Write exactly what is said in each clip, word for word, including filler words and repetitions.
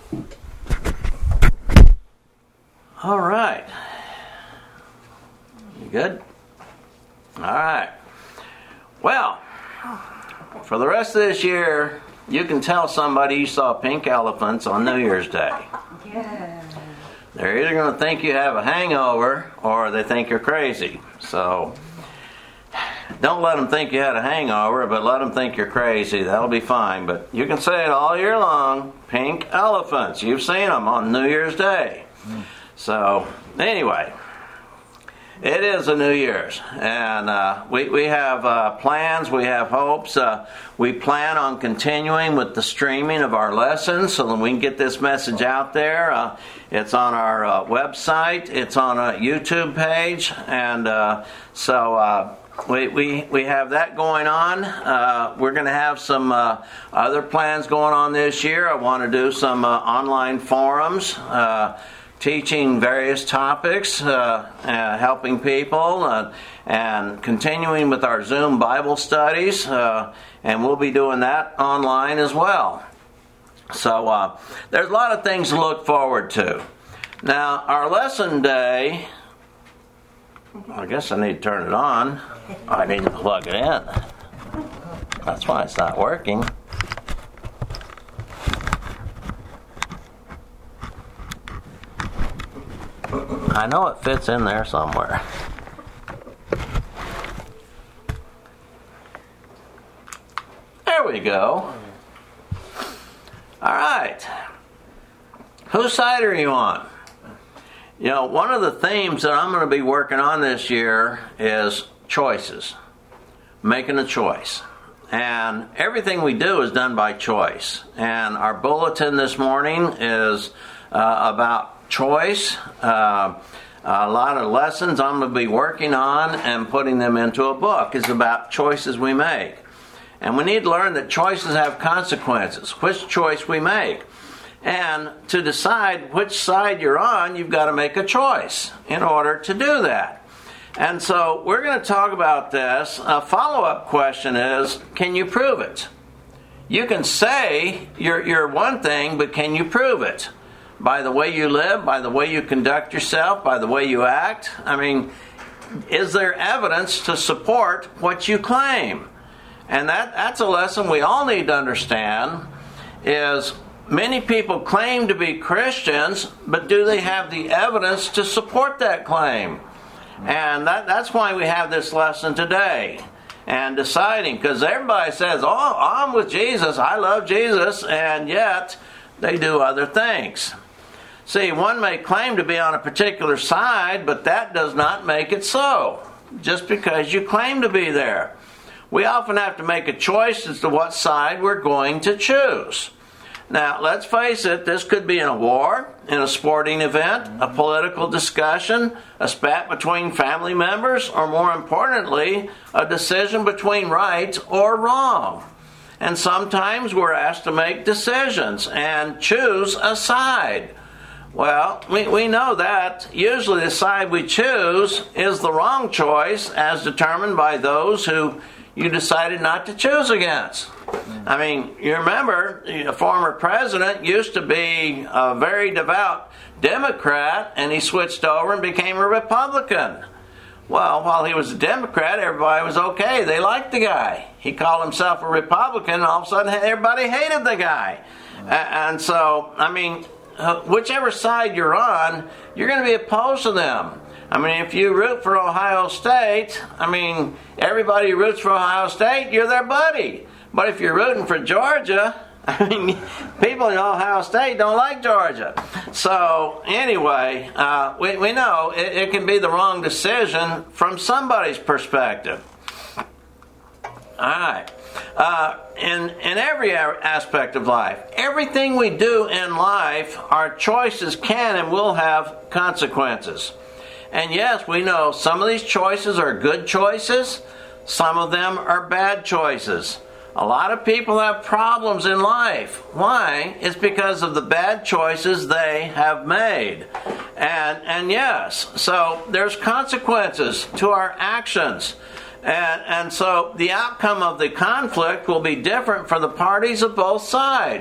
All right. You good? All right. Well, for the rest of this year, you can tell somebody you saw pink elephants on New Year's Day. Yeah. They're either going to think you have a hangover or they think you're crazy. So don't let them think you had a hangover, but let them think you're crazy. That'll be fine. But you can say it all year long. Pink elephants. You've seen them on New Year's Day. Mm. So anyway, it is a New Year's. And uh, we, we have uh, plans. We have hopes. Uh, we plan on continuing with the streaming of our lessons so that we can get this message out there. Uh, it's on our uh, website. It's on a YouTube page. And uh, so... Uh, We, we we have that going on. Uh, we're going to have some uh, other plans going on this year. I want to do some uh, online forums, uh, teaching various topics, uh, uh, helping people, uh, and continuing with our Zoom Bible studies. Uh, and we'll be doing that online as well. So uh, there's a lot of things to look forward to. Now, our lesson day... I guess I need to turn it on. I need to plug it in. That's why it's not working. I know it fits in there somewhere. There we go. All right. Whose side are you on? You know, one of the themes that I'm going to be working on this year is choices. Making a choice. And everything we do is done by choice. And our bulletin this morning is uh, about choice. Uh, a lot of lessons I'm going to be working on and putting them into a book is about choices we make. And we need to learn that choices have consequences. Which choice we make. And to decide which side you're on, you've got to make a choice in order to do that. And so we're going to talk about this. A follow-up question is, can you prove it? You can say you're, you're one thing, but can you prove it? By the way you live, by the way you conduct yourself, by the way you act? I mean, is there evidence to support what you claim? And that, that's a lesson we all need to understand is... Many people claim to be Christians, but do they have the evidence to support that claim? And that, that's why we have this lesson today. And deciding, because everybody says, oh, I'm with Jesus, I love Jesus, and yet they do other things. See, one may claim to be on a particular side, but that does not make it so, just because you claim to be there. We often have to make a choice as to what side we're going to choose. Now, let's face it, this could be in a war, in a sporting event, a political discussion, a spat between family members, or more importantly, a decision between right or wrong. And sometimes we're asked to make decisions and choose a side. Well, we, we know that usually the side we choose is the wrong choice as determined by those who you decided not to choose against. I mean, you remember, a former president used to be a very devout Democrat, and he switched over and became a Republican. Well, while he was a Democrat, everybody was okay. They liked the guy. He called himself a Republican, and all of a sudden everybody hated the guy. And so, I mean, whichever side you're on, you're going to be opposed to them. I mean, if you root for Ohio State, I mean, everybody who roots for Ohio State, you're their buddy. But if you're rooting for Georgia, I mean, people in Ohio State don't like Georgia. So, anyway, uh, we, we know it, it can be the wrong decision from somebody's perspective. All right. Uh, in, in every aspect of life, everything we do in life, our choices can and will have consequences. And yes, we know some of these choices are good choices. Some of them are bad choices. A lot of people have problems in life. Why? It's because of the bad choices they have made. And, and yes, so there's consequences to our actions. And, and so the outcome of the conflict will be different for the parties of both sides.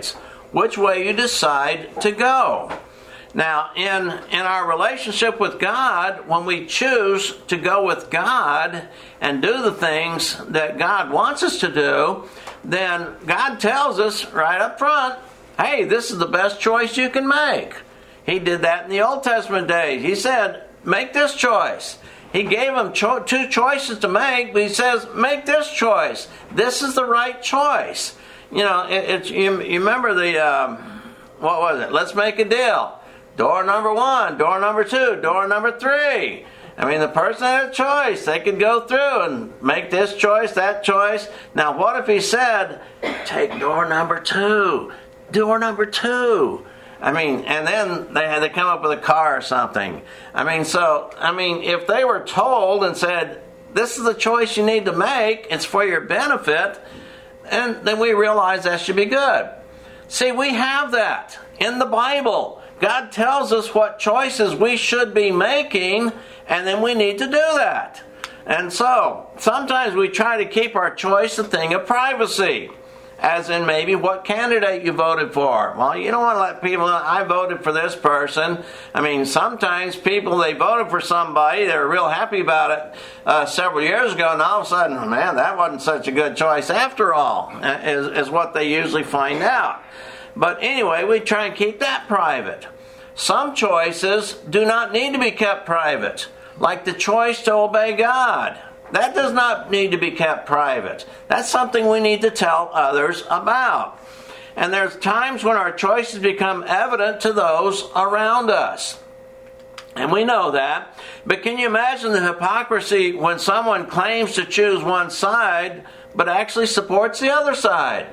which way you decide to go. Now, in, in our relationship with God, when we choose to go with God and do the things that God wants us to do, then God tells us right up front, hey, this is the best choice you can make. He did that in the Old Testament days. He said, make this choice. He gave them cho- two choices to make, but he says, make this choice. This is the right choice. You know, it, it's, you, you remember the, um, what was it? Let's make a deal. Door number one, door number two, door number three. I mean, the person had a choice. They could go through and make this choice, that choice. Now, what if he said, take door number two, door number two? I mean, and then they had to come up with a car or something. I mean, so, I mean, if they were told and said, this is the choice you need to make, it's for your benefit, and then we realize that should be good. See, we have that in the Bible. God tells us what choices we should be making, and then we need to do that. And so, sometimes we try to keep our choice a thing of privacy, as in maybe what candidate you voted for. Well, you don't want to let people know, I voted for this person. I mean, sometimes people, they voted for somebody, they were real happy about it uh, several years ago, and all of a sudden, man, that wasn't such a good choice after all, is, is what they usually find out. But anyway, we try and keep that private. Some choices do not need to be kept private, like the choice to obey God. That does not need to be kept private. That's something we need to tell others about. And there's times when our choices become evident to those around us. And we know that. But can you imagine the hypocrisy when someone claims to choose one side, but actually supports the other side?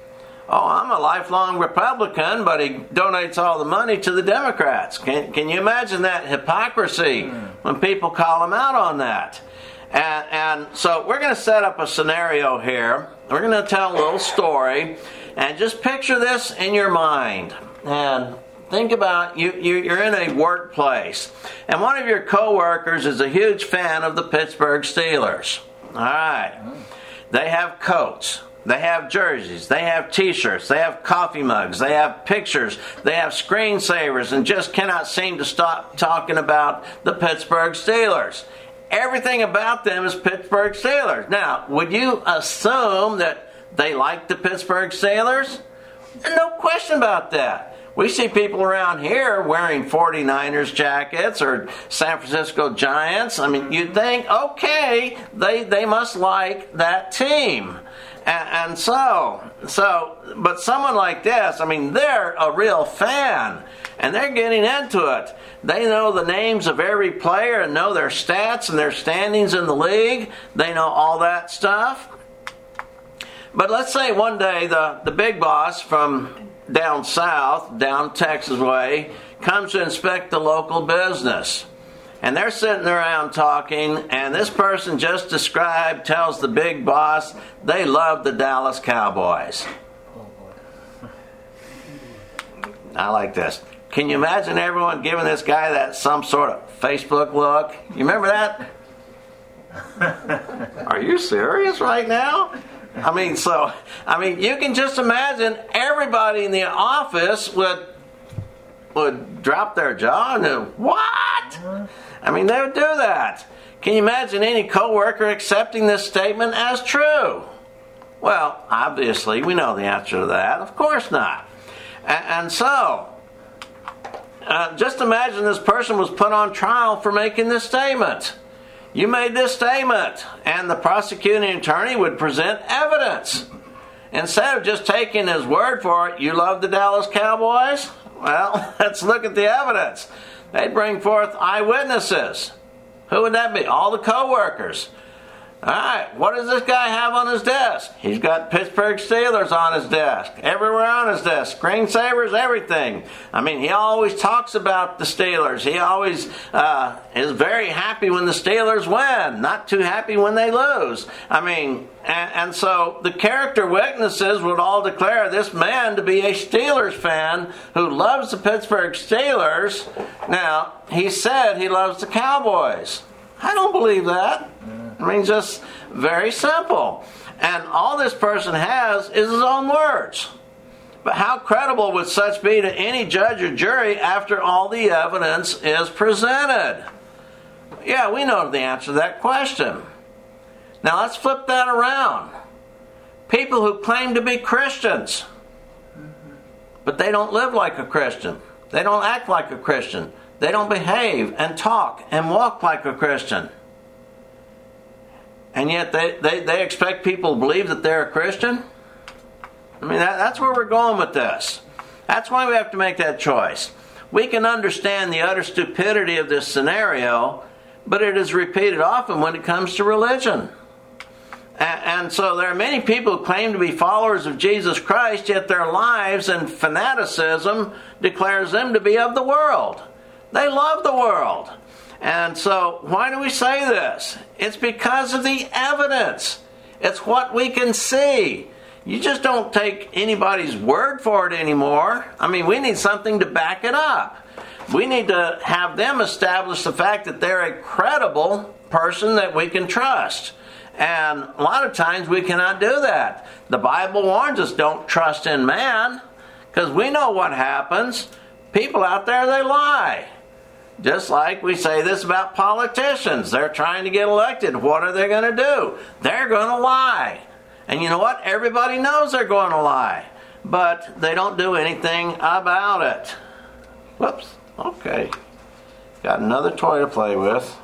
Oh, I'm a lifelong Republican, but he donates all the money to the Democrats. Can, can you imagine that hypocrisy when people call him out on that? And, and so we're going to set up a scenario here. We're going to tell a little story. And just picture this in your mind. And think about, you, you, you're in a workplace. And one of your coworkers is a huge fan of the Pittsburgh Steelers. All right. They have coats. They have jerseys, they have t-shirts, they have coffee mugs, they have pictures, they have screensavers, and just cannot seem to stop talking about the Pittsburgh Steelers. Everything about them is Pittsburgh Steelers. Now, would you assume that they like the Pittsburgh Steelers? No question about that. We see people around here wearing forty-niners jackets or San Francisco Giants. I mean, you'd think, okay, they, they must like that team. And, and so, so, but someone like this, I mean, they're a real fan, and they're getting into it. They know the names of every player and know their stats and their standings in the league. They know all that stuff. But let's say one day the, the big boss from down south, down Texas way, comes to inspect the local business. And they're sitting around talking, and this person just described tells the big boss they love the Dallas Cowboys. I like this. Can you imagine everyone giving this guy that some sort of Facebook look? You remember that? Are you serious right now? I mean, so, I mean, you can just imagine everybody in the office would would drop their jaw and go, what? I mean, they would do that. Can you imagine any coworker accepting this statement as true? Well, obviously, we know the answer to that. Of course not. And, and so, uh, just imagine this person was put on trial for making this statement. You made this statement, and the prosecuting attorney would present evidence. Instead of just taking his word for it, you love the Dallas Cowboys? Well, let's look at the evidence. They'd bring forth eyewitnesses. Who would that be? All the co-workers. All right, what does this guy have on his desk? He's got Pittsburgh Steelers on his desk. Everywhere on his desk. Screensavers, everything. I mean, he always talks about the Steelers. He always uh, is very happy when the Steelers win. Not too happy when they lose. I mean, and, and so the character witnesses would all declare this man to be a Steelers fan who loves the Pittsburgh Steelers. Now, he said he loves the Cowboys. I don't believe that. I mean, just very simple. And all this person has is his own words. But how credible would such be to any judge or jury after all the evidence is presented? Yeah, we know the answer to that question. Now let's flip that around. People who claim to be Christians, but they don't live like a Christian. They don't act like a Christian. They don't behave and talk and walk like a Christian. And yet they, they, they expect people to believe that they're a Christian? I mean, that, that's where we're going with this. That's why we have to make that choice. We can understand the utter stupidity of this scenario, but it is repeated often when it comes to religion. And, and so there are many people who claim to be followers of Jesus Christ, yet their lives and fanaticism declares them to be of the world. They love the world. And so why do we say this? It's because of the evidence. It's what we can see. You just don't take anybody's word for it anymore. I mean, we need something to back it up. We need to have them establish the fact that they're a credible person that we can trust. And a lot of times we cannot do that. The Bible warns us, don't trust in man, because we know what happens. People out there, they lie. Just like we say this about politicians. They're trying to get elected. What are they going to do? They're going to lie. And you know what? Everybody knows they're going to lie. But they don't do anything about it. Whoops. Okay. Got another toy to play with.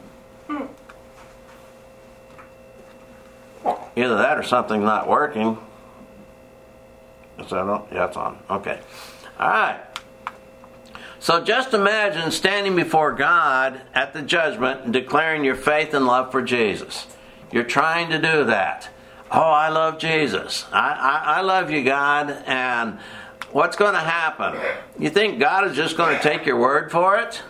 Either that or something's not working. Is that on? Yeah, it's on. Okay. All right. So just imagine standing before God at the judgment and declaring your faith and love for Jesus. You're trying to do that. Oh, I love Jesus. I, I, I love you, God. And what's going to happen? You think God is just going to take your word for it?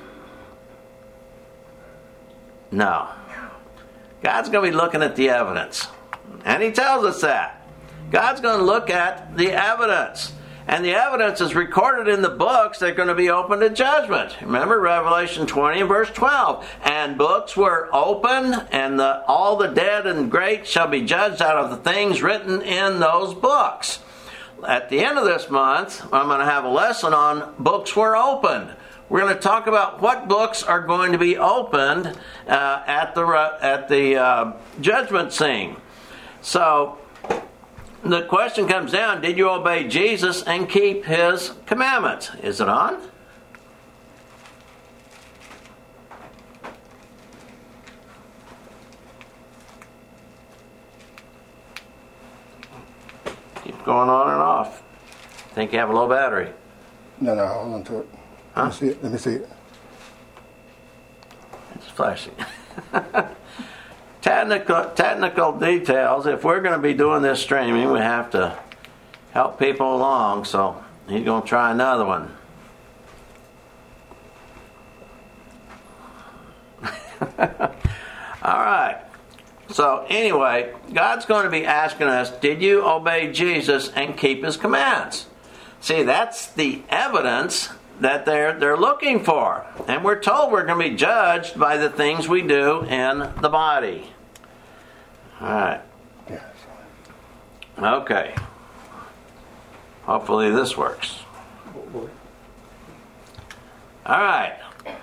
No. God's going to be looking at the evidence. And He tells us that. God's going to look at the evidence. And the evidence is recorded in the books that are going to be open to judgment. Remember Revelation twenty and verse twelve. And books were open, and the, all the dead and great shall be judged out of the things written in those books. At the end of this month, I'm going to have a lesson on books were opened. We're going to talk about what books are going to be opened uh, at the at the uh, judgment scene. So the question comes down, did you obey Jesus and keep His commandments? Is it on? Keep going on and off. Think you have a low battery? No, no, hold on to it. Huh? Let me see it. Let me see it. It's flashing. Technical, technical details. If we're going to be doing this streaming, we have to help people along. So he's going to try another one. All right. So anyway, God's going to be asking us, did you obey Jesus and keep His commands? See, that's the evidence that they're they're looking for. And we're told we're going to be judged by the things we do in the body. All right. Okay. Hopefully this works. All right.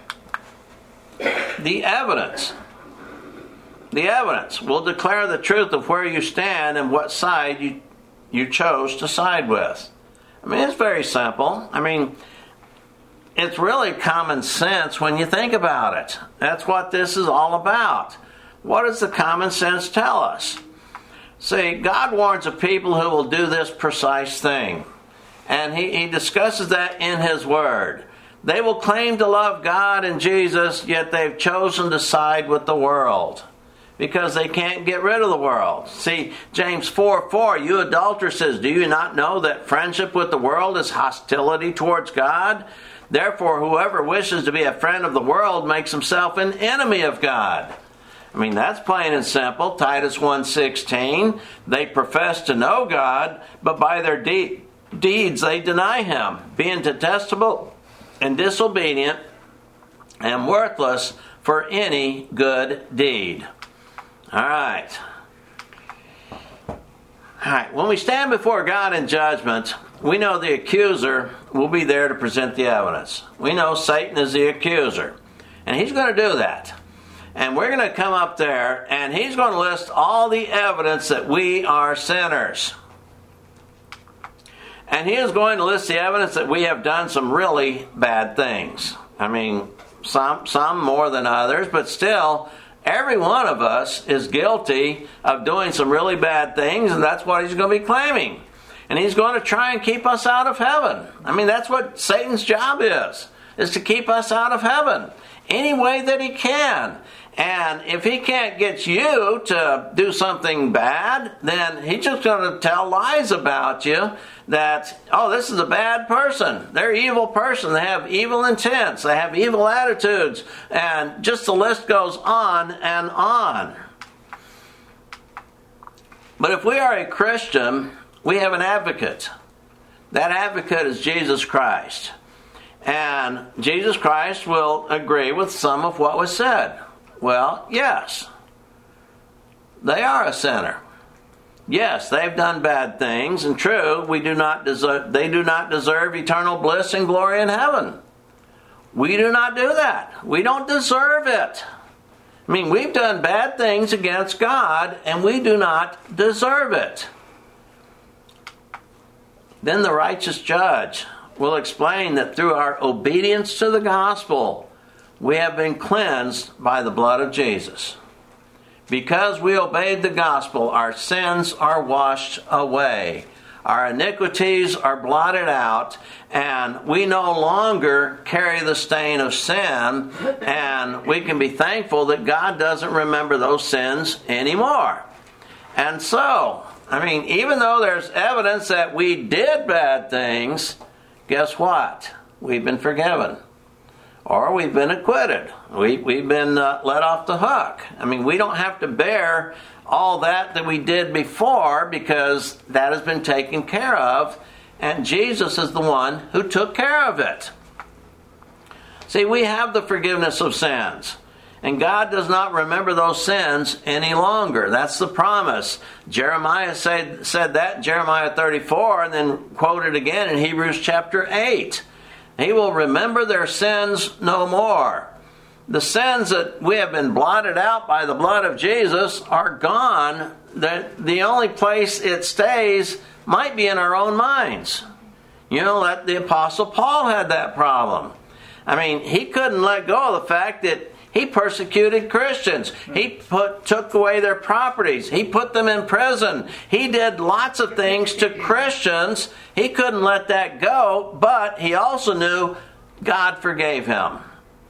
The evidence. The evidence will declare the truth of where you stand and what side you you chose to side with. I mean, it's very simple. I mean, it's really common sense when you think about it. That's what this is all about. What does the common sense tell us? See, God warns of people who will do this precise thing. And he, he discusses that in His Word. They will claim to love God and Jesus, yet they've chosen to side with the world. Because they can't get rid of the world. See, James four four, you adulteresses, do you not know that friendship with the world is hostility towards God? Therefore, whoever wishes to be a friend of the world makes himself an enemy of God. I mean, that's plain and simple. Titus one sixteen, they profess to know God, but by their de- deeds they deny Him, being detestable and disobedient and worthless for any good deed. All right. All right. When we stand before God in judgment, we know the accuser will be there to present the evidence. We know Satan is the accuser. And he's going to do that. And we're going to come up there and he's going to list all the evidence that we are sinners. And he is going to list the evidence that we have done some really bad things. I mean, some some more than others, but still, every one of us is guilty of doing some really bad things, and that's what he's going to be claiming. And he's going to try and keep us out of heaven. I mean, that's what Satan's job is, is to keep us out of heaven any way that he can. And if he can't get you to do something bad, then he's just going to tell lies about you that, oh, this is a bad person. They're an evil person. They have evil intents. They have evil attitudes. And just the list goes on and on. But if we are a Christian, we have an advocate. That advocate is Jesus Christ. And Jesus Christ will agree with some of what was said. Well, yes, they are a sinner. Yes, they've done bad things, and true, we do not deserve, they do not deserve eternal bliss and glory in heaven. We do not do that. We don't deserve it. I mean, we've done bad things against God, and we do not deserve it. Then the righteous judge will explain that through our obedience to the gospel, we have been cleansed by the blood of Jesus. Because we obeyed the gospel, our sins are washed away. Our iniquities are blotted out, and we no longer carry the stain of sin, and we can be thankful that God doesn't remember those sins anymore. And so, I mean, even though there's evidence that we did bad things, guess what? We've been forgiven. Or we've been acquitted. We, we've been uh, let off the hook. I mean, we don't have to bear all that that we did before because that has been taken care of. And Jesus is the one who took care of it. See, we have the forgiveness of sins. And God does not remember those sins any longer. That's the promise. Jeremiah said, said that in Jeremiah thirty-four and then quoted again in Hebrews chapter eight. He will remember their sins no more. The sins that we have been blotted out by the blood of Jesus are gone. The, the only place it stays might be in our own minds. You know, that the Apostle Paul had that problem. I mean, he couldn't let go of the fact that he persecuted Christians. He put, took away their properties. He put them in prison. He did lots of things to Christians. He couldn't let that go, but he also knew God forgave him.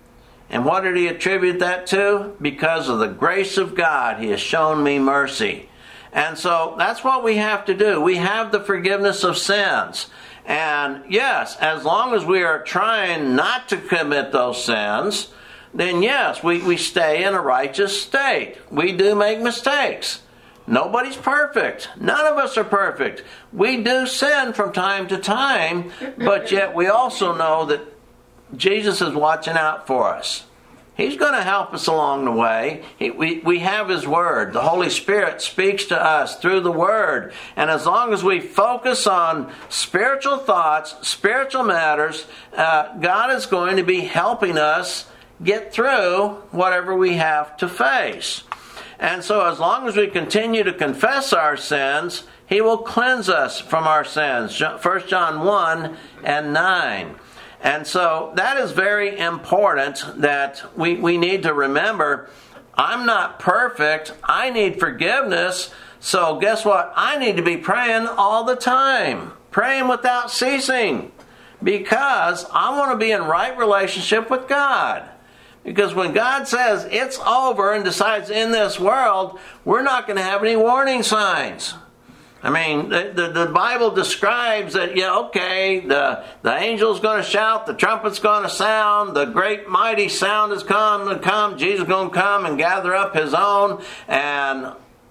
And what did he attribute that to? Because of the grace of God, he has shown me mercy. And so that's what we have to do. We have the forgiveness of sins. And yes, as long as we are trying not to commit those sins, then yes, we, we stay in a righteous state. We do make mistakes. Nobody's perfect. None of us are perfect. We do sin from time to time, but yet we also know that Jesus is watching out for us. He's going to help us along the way. He, we, we have His Word. The Holy Spirit speaks to us through the Word. And as long as we focus on spiritual thoughts, spiritual matters, uh, God is going to be helping us get through whatever we have to face. And so as long as we continue to confess our sins, He will cleanse us from our sins. First John one and nine. And so that is very important that we, we need to remember, I'm not perfect. I need forgiveness. So guess what? I need to be praying all the time. Praying without ceasing. Because I want to be in right relationship with God. Because when God says it's over and decides in this world, we're not going to have any warning signs. I mean, the, the, the Bible describes that, yeah, okay, the, the angel's going to shout, the trumpet's going to sound, the great mighty sound is come to come, Jesus is going to come and gather up His own. And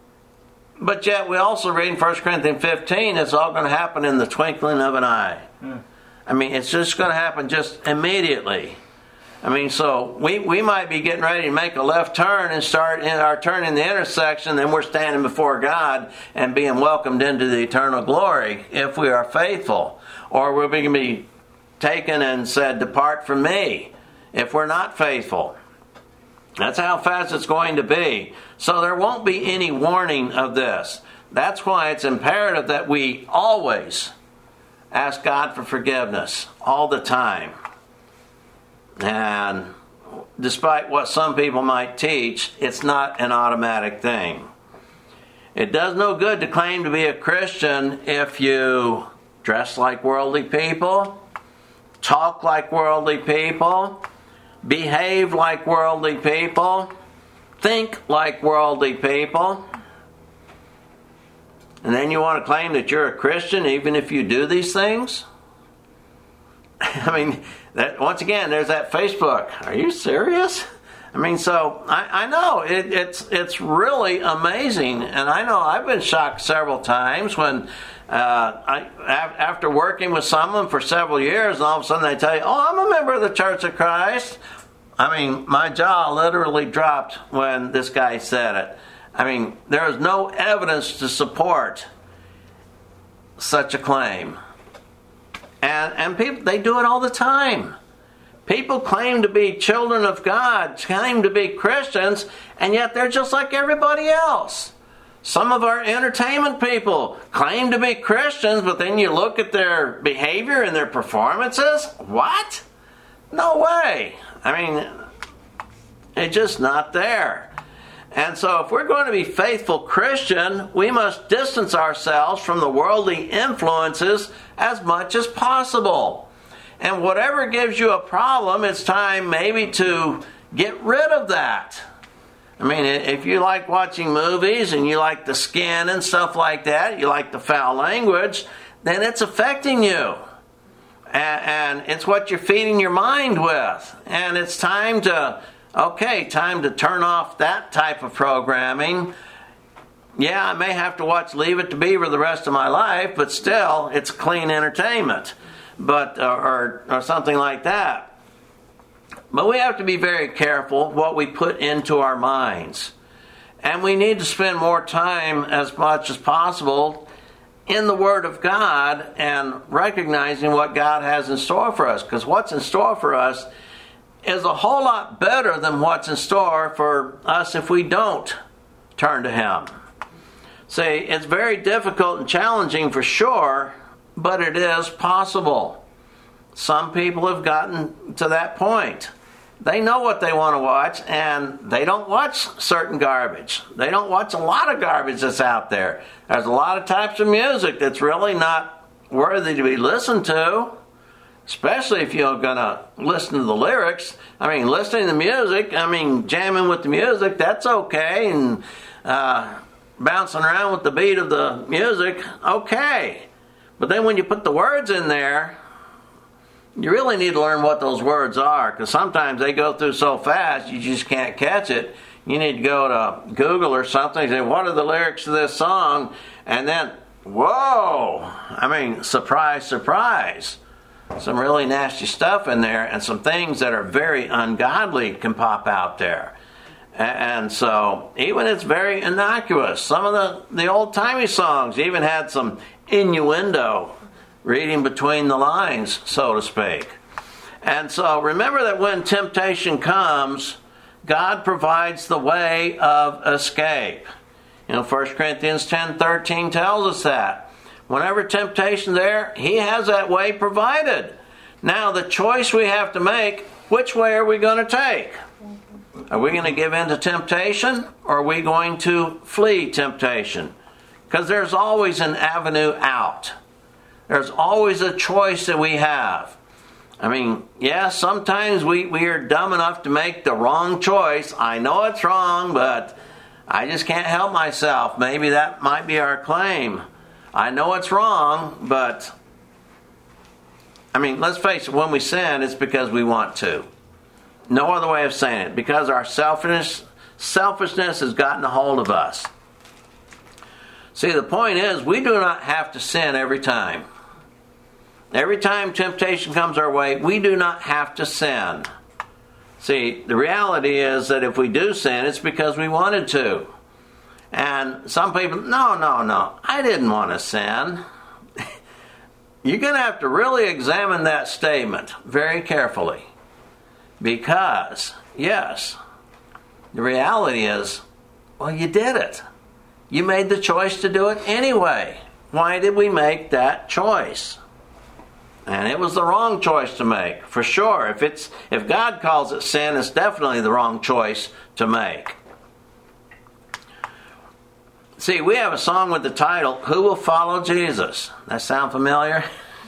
but yet we also read in First Corinthians fifteen, it's all going to happen in the twinkling of an eye. Hmm. I mean, it's just going to happen just immediately. I mean, so we, we might be getting ready to make a left turn and start in our turn in the intersection, then we're standing before God and being welcomed into the eternal glory if we are faithful. Or we're going to be taken and said, depart from me, if we're not faithful. That's how fast it's going to be. So there won't be any warning of this. That's why it's imperative that we always ask God for forgiveness all the time. And despite what some people might teach, it's not an automatic thing. It does no good to claim to be a Christian if you dress like worldly people, talk like worldly people, behave like worldly people, think like worldly people. And then you want to claim that you're a Christian even if you do these things? I mean, that, once again, there's that Facebook. Are you serious? I mean, so I, I know it, it's it's really amazing, and I know I've been shocked several times when uh, I after working with someone for several years, and all of a sudden they tell you, "Oh, I'm a member of the Church of Christ." I mean, my jaw literally dropped when this guy said it. I mean, there is no evidence to support such a claim. And and people, they do it all the time. People claim to be children of God, claim to be Christians, and yet they're just like everybody else. Some of our entertainment people claim to be Christians, but then you look at their behavior and their performances. What? No way. I mean, it's just not there. And so if we're going to be faithful Christian, we must distance ourselves from the worldly influences as much as possible. And whatever gives you a problem, it's time maybe to get rid of that. I mean, if you like watching movies and you like the skin and stuff like that, you like the foul language, then it's affecting you. And, and it's what you're feeding your mind with. And it's time to... Okay, time to turn off that type of programming. Yeah, I may have to watch Leave It to Beaver the rest of my life, but still, it's clean entertainment, but or, or something like that. But we have to be very careful what we put into our minds. And we need to spend more time, as much as possible, in the Word of God and recognizing what God has in store for us. Because what's in store for us is a whole lot better than what's in store for us if we don't turn to Him. See, it's very difficult and challenging for sure, but it is possible. Some people have gotten to that point. They know what they want to watch, and they don't watch certain garbage. They don't watch a lot of garbage that's out there. There's a lot of types of music that's really not worthy to be listened to. Especially if you're going to listen to the lyrics. I mean, listening to the music, I mean, jamming with the music, that's okay. And uh, bouncing around with the beat of the music, okay. But then when you put the words in there, you really need to learn what those words are. Because sometimes they go through so fast, you just can't catch it. You need to go to Google or something and say, what are the lyrics to this song? And then, whoa! I mean, surprise, surprise. Some really nasty stuff in there, and some things that are very ungodly can pop out there. And so, even it's very innocuous. Some of the, the old-timey songs even had some innuendo, reading between the lines, so to speak. And so, remember that when temptation comes, God provides the way of escape. You know, First Corinthians ten thirteen tells us that. Whenever temptation's there, He has that way provided. Now, the choice we have to make, which way are we going to take? Are we going to give in to temptation, or are we going to flee temptation? Because there's always an avenue out. There's always a choice that we have. I mean, yeah, sometimes we, we are dumb enough to make the wrong choice. I know it's wrong, but I just can't help myself. Maybe that might be our claim. I know it's wrong, but, I mean, let's face it, when we sin, it's because we want to. No other way of saying it. Because our selfishness, selfishness has gotten a hold of us. See, the point is, we do not have to sin every time. Every time temptation comes our way, we do not have to sin. See, the reality is that if we do sin, it's because we wanted to. And some people, no, no, no, I didn't want to sin. you're going to have to really examine that statement very carefully. Because, yes, the reality is, well, you did it. You made the choice to do it anyway. Why did we make that choice? And it was the wrong choice to make, for sure. If it's if God calls it sin, it's definitely the wrong choice to make. See, we have a song with the title, Who Will Follow Jesus? That sound familiar?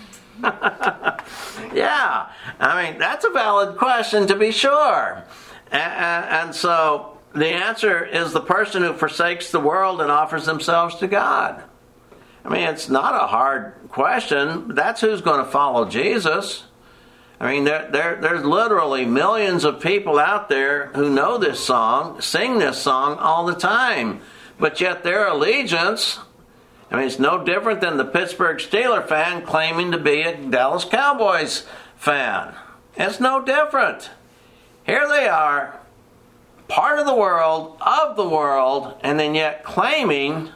Yeah, I mean, that's a valid question to be sure. And, and so the answer is the person who forsakes the world and offers themselves to God. I mean, it's not a hard question. That's who's going to follow Jesus. I mean, there, there, there's literally millions of people out there who know this song, sing this song all the time. But yet their allegiance, I mean, it's no different than the Pittsburgh Steelers fan claiming to be a Dallas Cowboys fan. It's no different. Here they are, part of the world, of the world, and then yet claiming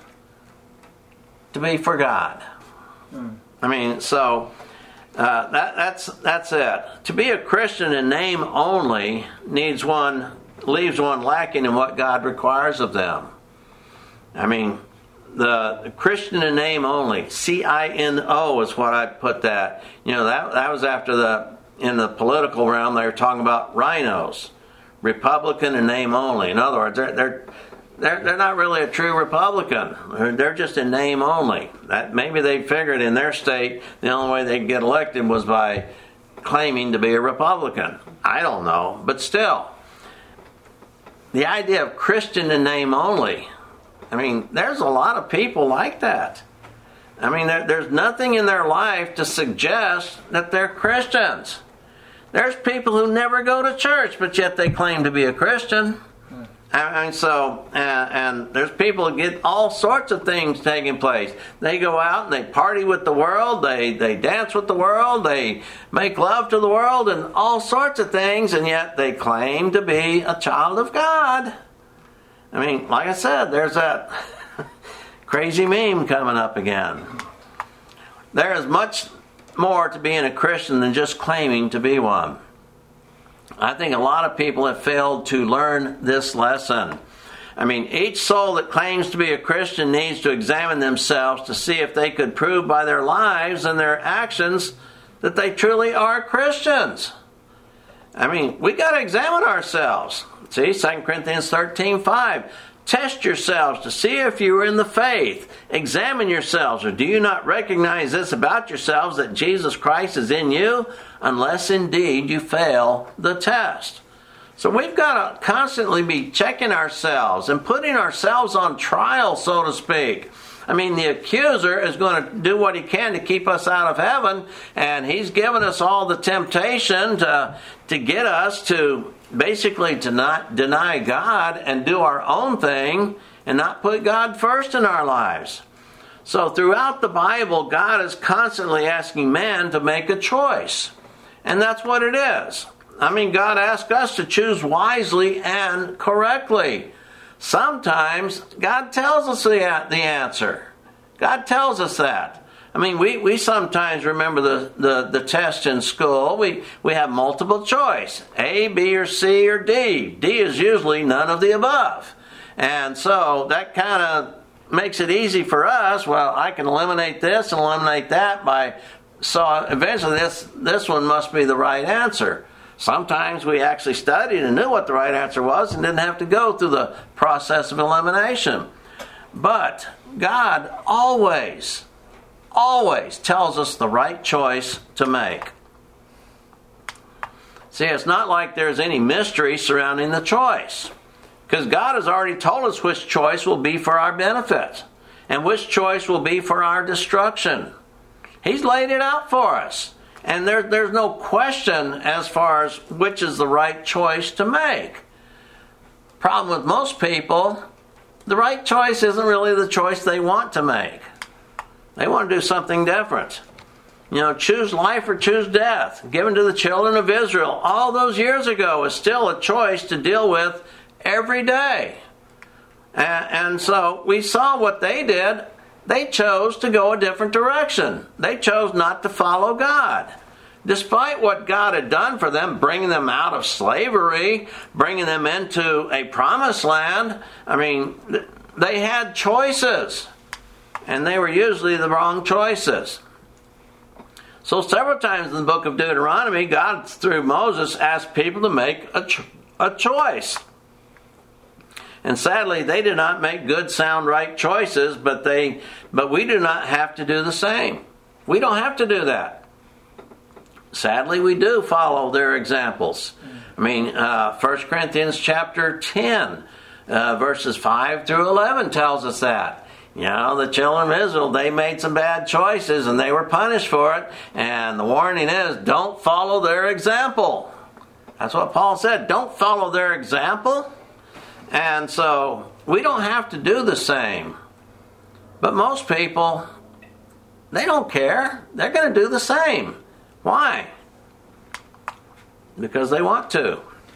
to be for God. Hmm. I mean, so uh, that, that's that's it. To be a Christian in name only needs one, leaves one lacking in what God requires of them. I mean, the Christian in name only, C I N O is what I put that. You know, that that was after the, in the political realm, they were talking about rhinos. Republican in name only. In other words, they're they're they're, they're not really a true Republican. They're, they're just in name only. That maybe they figured in their state the only way they'd get elected was by claiming to be a Republican. I don't know, but still, the idea of Christian in name only. I mean, there's a lot of people like that. I mean, there, there's nothing in their life to suggest that they're Christians. There's people who never go to church, but yet they claim to be a Christian. I mean, so, and, and there's people who get all sorts of things taking place. They go out and they party with the world, they, they dance with the world, they make love to the world, and all sorts of things, and yet they claim to be a child of God. I mean, like I said, there's that crazy meme coming up again. There is much more to being a Christian than just claiming to be one. I think a lot of people have failed to learn this lesson. I mean, each soul that claims to be a Christian needs to examine themselves to see if they could prove by their lives and their actions that they truly are Christians. I mean, we got to examine ourselves. See, Second Corinthians thirteen five. Test yourselves to see if you are in the faith. Examine yourselves, or do you not recognize this about yourselves, that Jesus Christ is in you, unless indeed you fail the test. So we've got to constantly be checking ourselves and putting ourselves on trial, so to speak. I mean, the accuser is going to do what he can to keep us out of heaven, and he's given us all the temptation to, to get us to basically to not deny God and do our own thing and not put God first in our lives. So throughout the Bible, God is constantly asking man to make a choice. And that's what it is. I mean, God asks us to choose wisely and correctly. Sometimes God tells us the, the answer. God tells us that. I mean, we, we sometimes remember the, the, the test in school. We, we have multiple choice, A, B, or C, or D. D is usually none of the above. And so that kind of makes it easy for us. Well, I can eliminate this and eliminate that by, so eventually this, this one must be the right answer. Sometimes we actually studied and knew what the right answer was and didn't have to go through the process of elimination. But God always, always tells us the right choice to make. See, it's not like there's any mystery surrounding the choice, because God has already told us which choice will be for our benefit and which choice will be for our destruction. He's laid it out for us. And there, there's no question as far as which is the right choice to make. Problem with most people, the right choice isn't really the choice they want to make. They want to do something different. You know, choose life or choose death, given to the children of Israel all those years ago, is still a choice to deal with every day. And, and so we saw what they did. They chose to go a different direction. They chose not to follow God. Despite what God had done for them, bringing them out of slavery, bringing them into a promised land, I mean, they had choices. And they were usually the wrong choices. So several times in the book of Deuteronomy, God, through Moses, asked people to make a, cho- a choice. And sadly, they did not make good, sound, right choices, but they, but we do not have to do the same. We don't have to do that. Sadly, we do follow their examples. I mean, uh, First Corinthians chapter ten, uh, verses five through eleven tells us that. You know, the children of Israel, they made some bad choices and they were punished for it. And the warning is, don't follow their example. That's what Paul said. Don't follow their example. And so, we don't have to do the same. But most people, they don't care. They're going to do the same. Why? Because they want to.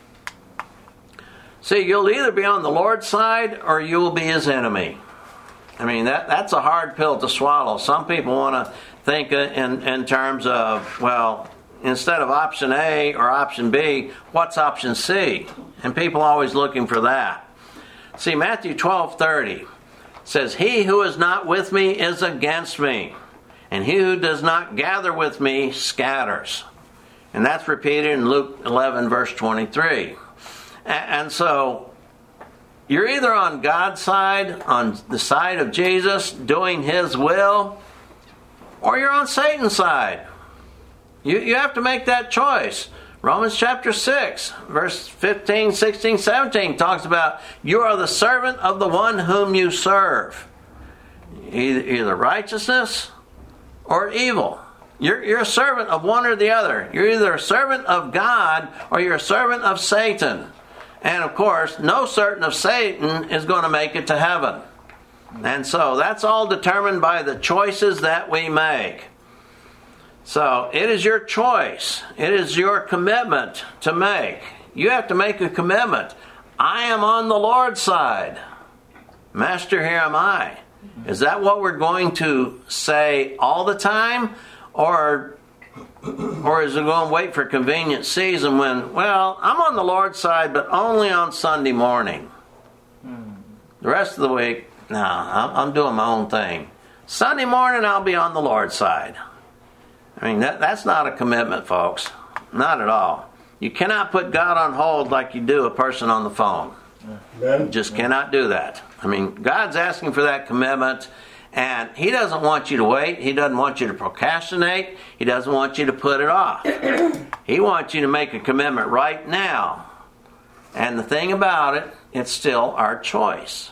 See, you'll either be on the Lord's side or you will be His enemy. I mean, that that's a hard pill to swallow. Some people want to think in, in terms of, well, instead of option A or option B, what's option C? And people are always looking for that. See, Matthew twelve thirty says, he who is not with me is against me, and he who does not gather with me scatters. And that's repeated in Luke eleven, verse twenty-three. And so, you're either on God's side, on the side of Jesus, doing His will, or you're on Satan's side. You, you have to make that choice. Romans chapter six, verse fifteen, sixteen, seventeen talks about, you are the servant of the one whom you serve. Either, either righteousness or evil. You're, you're a servant of one or the other. You're either a servant of God or you're a servant of Satan. And of course, no servant of Satan is going to make it to heaven. And so that's all determined by the choices that we make. So it is your choice. It is your commitment to make. You have to make a commitment. I am on the Lord's side. Master, here am I. Is that what we're going to say all the time? Or Or is it going to wait for convenient season when, well, I'm on the Lord's side, but only on Sunday morning. The rest of the week, no, I'm doing my own thing. Sunday morning, I'll be on the Lord's side. I mean, that, that's not a commitment, folks. Not at all. You cannot put God on hold like you do a person on the phone. You just cannot do that. I mean, God's asking for that commitment. And He doesn't want you to wait. He doesn't want you to procrastinate. He doesn't want you to put it off. He wants you to make a commitment right now. And the thing about it, it's still our choice.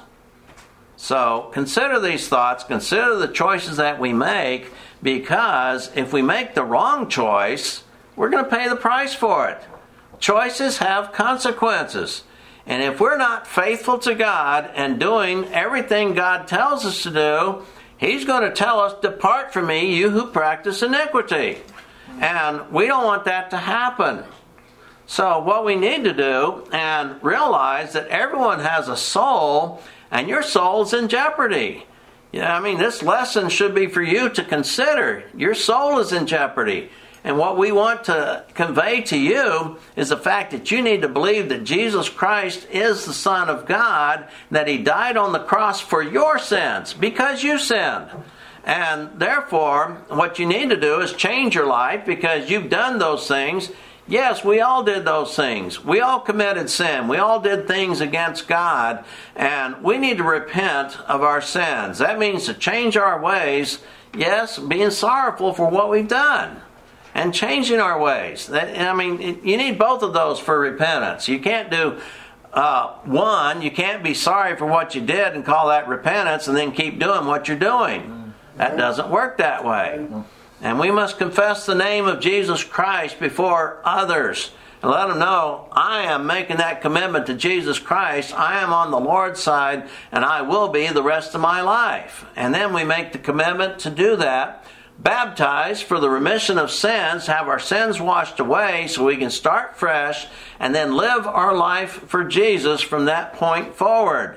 So consider these thoughts. Consider the choices that we make, because if we make the wrong choice, we're going to pay the price for it. Choices have consequences. And if we're not faithful to God and doing everything God tells us to do, He's going to tell us, depart from me, you who practice iniquity. And we don't want that to happen. So what we need to do, and realize that everyone has a soul, and your soul's in jeopardy. Yeah, I mean, this lesson should be for you to consider. Your soul is in jeopardy. And what we want to convey to you is the fact that you need to believe that Jesus Christ is the Son of God, that He died on the cross for your sins because you sinned. And therefore, what you need to do is change your life because you've done those things. Yes, we all did those things. We all committed sin. We all did things against God. And we need to repent of our sins. That means to change our ways. Yes, being sorrowful for what we've done. And changing our ways. That, I mean, you need both of those for repentance. You can't do uh, one. You can't be sorry for what you did and call that repentance and then keep doing what you're doing. That doesn't work that way. And we must confess the name of Jesus Christ before others. And let them know, I am making that commitment to Jesus Christ. I am on the Lord's side, and I will be the rest of my life. And then we make the commitment to do that. Baptized for the remission of sins, have our sins washed away so we can start fresh and then live our life for Jesus from that point forward.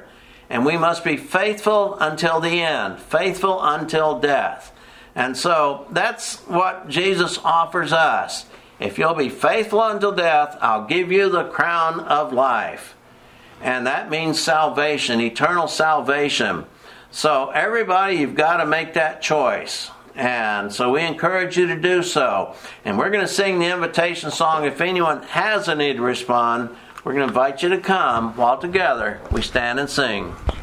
And we must be faithful until the end, faithful until death. And so that's what Jesus offers us. If you'll be faithful until death, I'll give you the crown of life. And that means salvation, eternal salvation. So everybody, you've got to make that choice. And so we encourage you to do so. And we're going to sing the invitation song. If anyone has a need to respond, we're going to invite you to come while together we stand and sing.